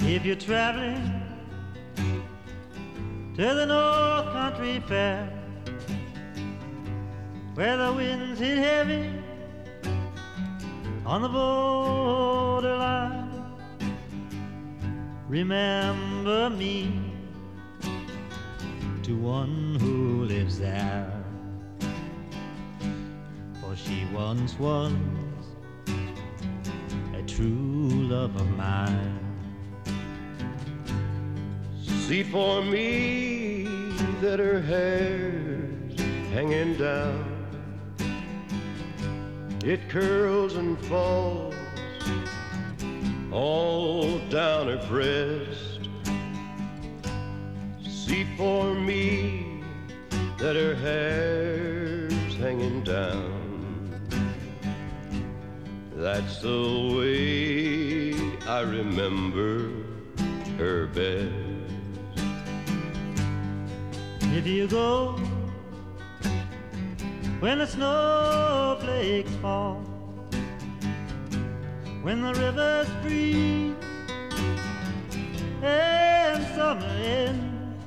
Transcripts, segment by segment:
If you're traveling to the North Country Fair, where the winds hit heavy on the borderline, remember me to one who lives there, for she once was a true love of mine. See for me that her hair's hanging down, it curls and falls all down her breast. See for me that her hair's hanging down, that's the way I remember her best. If you go when the snowflakes fall, when the rivers freeze and summer ends,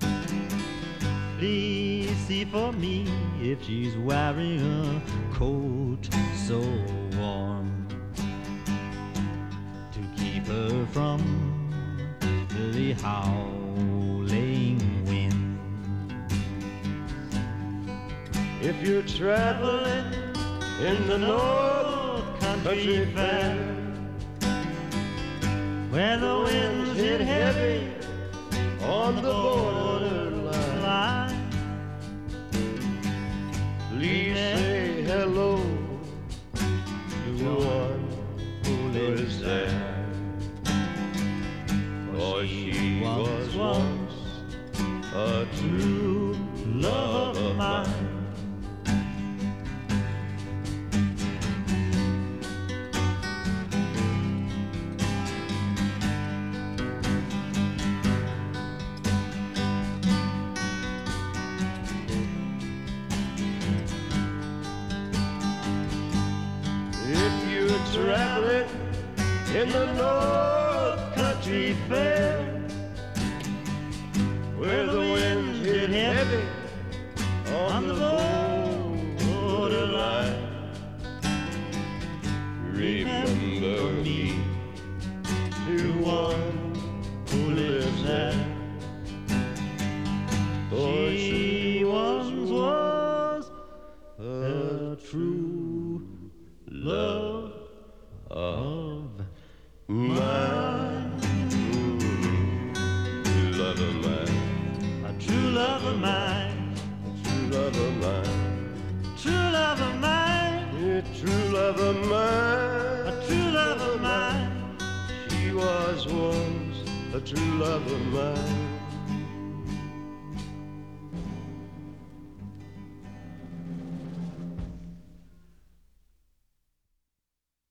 please see for me if she's wearing a coat so warm to keep her from the howling wind. If you're traveling in the North Country Fair, where the winds hit heavy on the borderline, please say hello to one who lives there, for she was once a true love of mine. Traveling in the North Country Fair, where the winds hit heavy on the borderline, remember me to one who lives there, for she once was a true love of mine. True love of mine. A true love of mine. True love of mine. True love of mine. Yeah, true love of mine. A true love of mine. She was once a true love of mine.